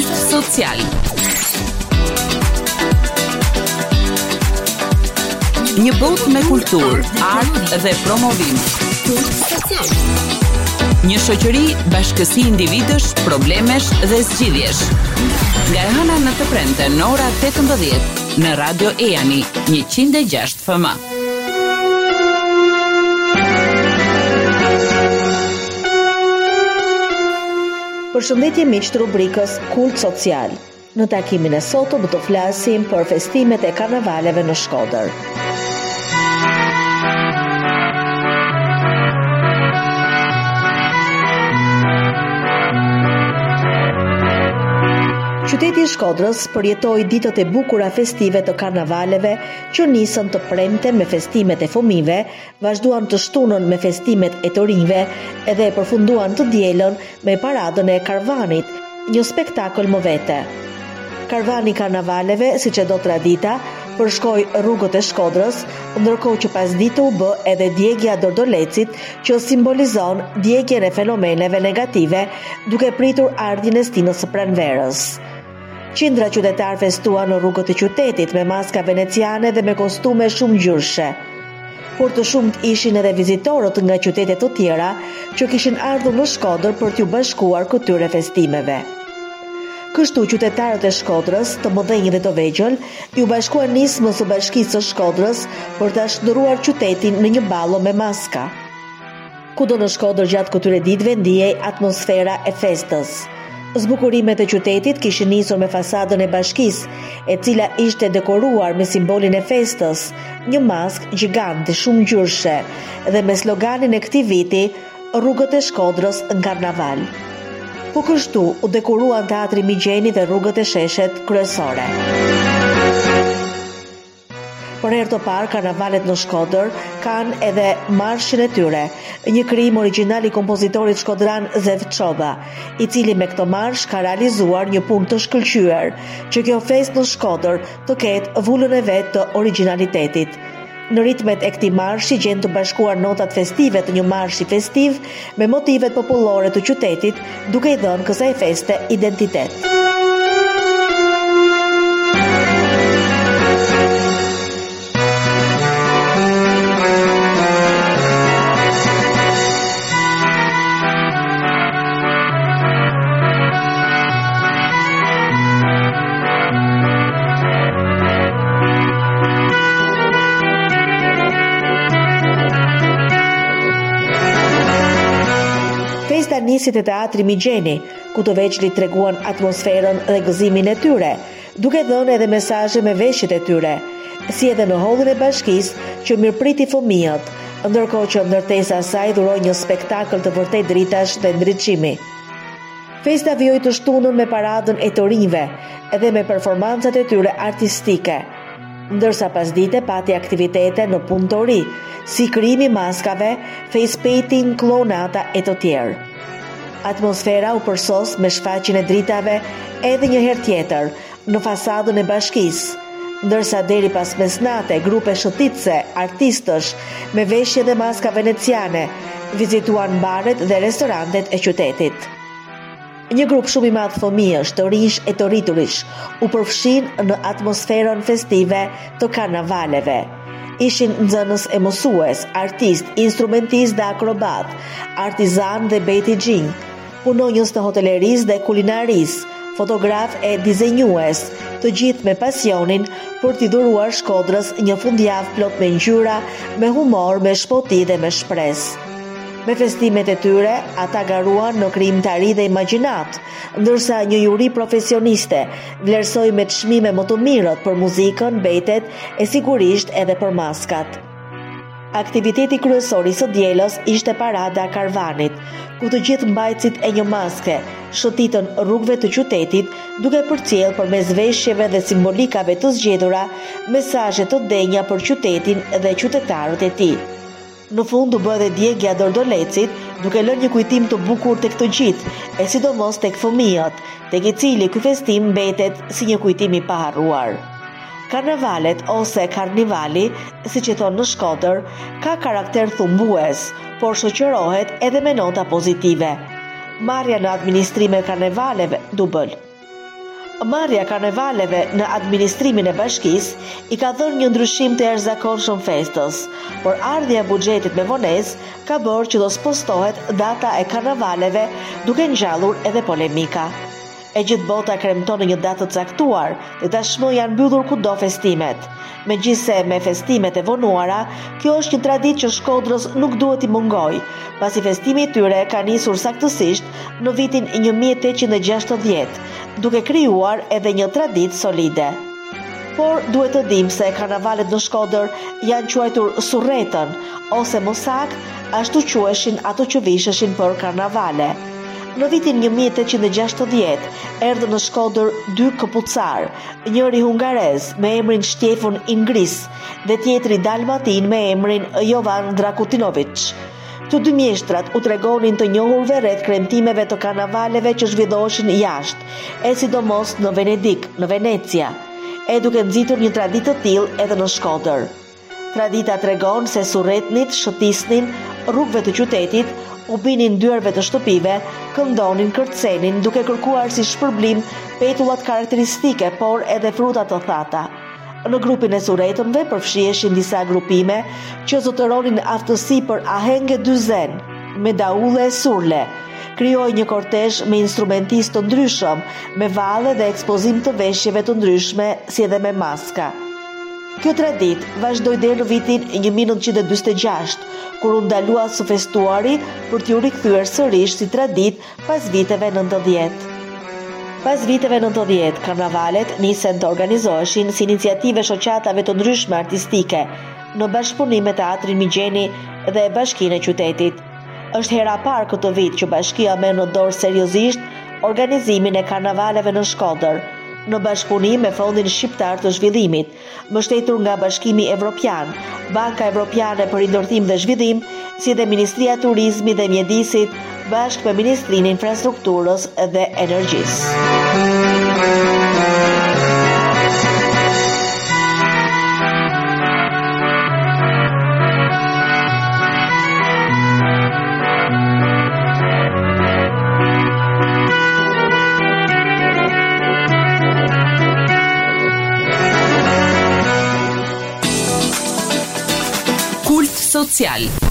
Kult social. Një botë me kulturë, art dhe promovim. Kult social. Një shoqëri bashkësi individësh, problemesh dhe zgjidhjesh. Nga e hëna në të premte në ora 18 në Radio Eani 106 FM. Përshëndetje miq të rubrikës Kult Social. Në takimin e sotëm do të flasim për festimet e karnavaleve në Shkodër. Qyteti i Shkodrës përjetoi ditët e bukura festive të karnavaleve që nisën të premten me festimet e fëmijëve, vazhduan të shtunën me festimet e të rinjve edhe e përfunduan të dielën me paradën e karvanit, një spektakël më vete. Karvani i karnavaleve, siç e do tradita, përshkoi rrugët e Shkodrës, ndërkohë që pasdite u bë edhe djegja Dordolecit, që simbolizon djegjen e fenomeneve negative, duke pritur ardhjën e stinës së pranverës. Qindra qytetar festuan në rrugët e qytetit me maska veneciane dhe me kostume shumë ngjyrshe. Por të shumt ishin edhe vizitorët nga qytete të tjera që kishin ardhur në Shkodër për t'u bashkuar këtyre festimeve. Kështu qytetarët e Shkodrës, të mëdhenj dhe të vegjël, u bashkuan nismës së Bashkisë së Shkodrës për ta shndruar qytetin në një ballo me maska. Kudo në Shkodër gjatë këtyre ditëve ndihej atmosfera e festës. Zbukurimet e qytetit kishin nisur me fasadën e bashkisë, e cila ishte dekoruar me simbolin e festës, një maskë gjigante shumë ngjyrshe, dhe me sloganin e këtij viti, rrugët e Shkodrës në karnaval. Po kështu u dekoruan teatri Migjeni dhe rrugët e sheshet kryesore. Për herë të parë, karnavalet në Shkodër kanë edhe marshin e tyre, një krijim origjinal i kompozitorit shkodran Zev Çoba, i cili me këtë marsh ka realizuar një punë të shkëlqyer, që kjo festë në Shkodër të ketë vullën e vet të origjinalitetit. Në ritmet e këtij marshi gjen të bashkuar notat festive të një marshi festiv me motivet popullore të qytetit, duke i dhënë kësaj feste identitet. Festa nisi te teatri Migjeni, ku të veçlit treguan atmosferën dhe gëzimin e tyre, duke dhënë edhe mesazhe me veshjet e tyre, si edhe në hollin e bashkisë që mirëpriti fëmijët, ndërkohë që ndërtesa e saj dhuroi një spektakël të vërtet dritash dhe ndriçimi. Festa vijoi të shtunën me paradën e të rinjve, edhe me performancat e tyre artistike, ndërsa pasdite pati aktivitete në punë të ri, si krijimi maskave, face painting, klonata e të tjerë. Atmosfera u përsos me shfaqjen e dritave edhe një herë tjetër në fasadën e bashkisë, ndërsa deri pas mesnate grupe shëtitëse, artistësh me veshje dhe maska veneciane vizituan baret dhe restorantet e qytetit. Një grup shumë i madh fëmijësh, të rinj e të rriturish u përfshin në atmosferën festive të karnavaleve. Ishin nxënës e mësues, artist, instrumentist dhe akrobat, artizan dhe beti xhinj, punonjës të hotelerisë dhe kulinarisë, fotograf e dizenjues, të gjithë me pasionin për t'i dhuruar Shkodrës një fundjavë plot me ngjyra, me humor, me shpoti dhe me shpresë. Me festimet e tyre, ata garuan në krijimtari dhe imagjinat, ndërsa një juri profesioniste vlerësoi me çmime më të mirët për muzikën, betet e sigurisht edhe për maskat. Aktiviteti kryesor i së dielës ishte parada e karvanit, ku të gjithë mbajtësit e një maske shëtitën rrugëve të qytetit, duke përcjellë përmes veshjeve dhe simbolikave të zgjedhura mesazhe të denja për qytetin dhe qytetarët e tij. Në fund u bë dhe djegja Dordolecit, duke lënë një kujtim të bukur tek të gjithë, e sidomos tek fëmijët, tek i cili ky festim mbetet si një kujtim i paharruar. Karnavalet ose karnivali, siç e thonë në Shkodër, ka karakter thumbues, por shoqërohet edhe me nota pozitive. Marrja në administrim e karnevaleve dubël. Marrja e karnevaleve në administrimin e bashkisë i ka dhënë një ndryshim të jashtëzakonshëm festës, por ardhja e buxhetit me vonesë ka bërë që do spostohet data e karnevaleve, duke ngjallur edhe polemika. E gjithë bota kremton në një datë të caktuar dhe tashmë janë mbyllur kudo festimet. Megjithse me festimet e vonuara, kjo është një traditë që Shkodrës nuk duhet i mungojë, pasi festimi i tyre ka nisur saktësisht në vitin 1860, duke krijuar edhe një traditë solide. Por duhet të dimë se karnavalet në Shkodër janë quajtur surretën, ose më saktë, ashtu quheshin ato që visheshin për karnavale. Në vitin 1860 erdhën në Shkodër dy këpucar, njëri hungarez me emrin Shtjefun Ingris dhe tjetri dalmatin me emrin Jovan Drakutinovic. Të dy mjeshtrat u tregonin të njohurve rreth kremtimeve të karnavaleve që zhvilloheshin jashtë, e sidomos në Venedik, në Venecia, e duke nxitur një traditë të tillë edhe në Shkodër. Tradita tregon se surretnit shëtisnin rrugëve të qytetit, u binin dyerve të shtëpive, këndonin, kërcenin, duke kërkuar si shpërblim petullat karakteristike, por edhe fruta të thata. Në grupin e surretënve përfshiheshin disa grupime që zotëronin aftësi për ahenge dyzen, me daulle e surle. Krijoi një kortezh me instrumentistë të ndryshëm, me valle dhe ekspozim të veshjeve të ndryshme, si edhe me maska. Kjo traditë vazhdoi deri në vitin 1946, kur u ndalua së festuari për t'u rikthyer sërish si traditë pas viteve 90. Pas viteve 90, karnavalet nisen të organizoheshin si iniciative shoqatave të ndryshme artistike, në bashkëpunim me Teatrin Migjeni dhe Bashkinë e Qytetit. Është hera parë këtë vit që bashkia merr në dorë seriozisht organizimin e karnavaleve në Shkodër, në bashkëpunim me Fondin Shqiptar të Zhvillimit, mbështetur nga Bashkimi Evropian, Banka Evropiane për Rindërtim dhe Zhvillim, si dhe Ministria e Turizmit dhe Mjedisit, bashkë me Ministrinë e Infrastrukturës dhe Energjisë. Social.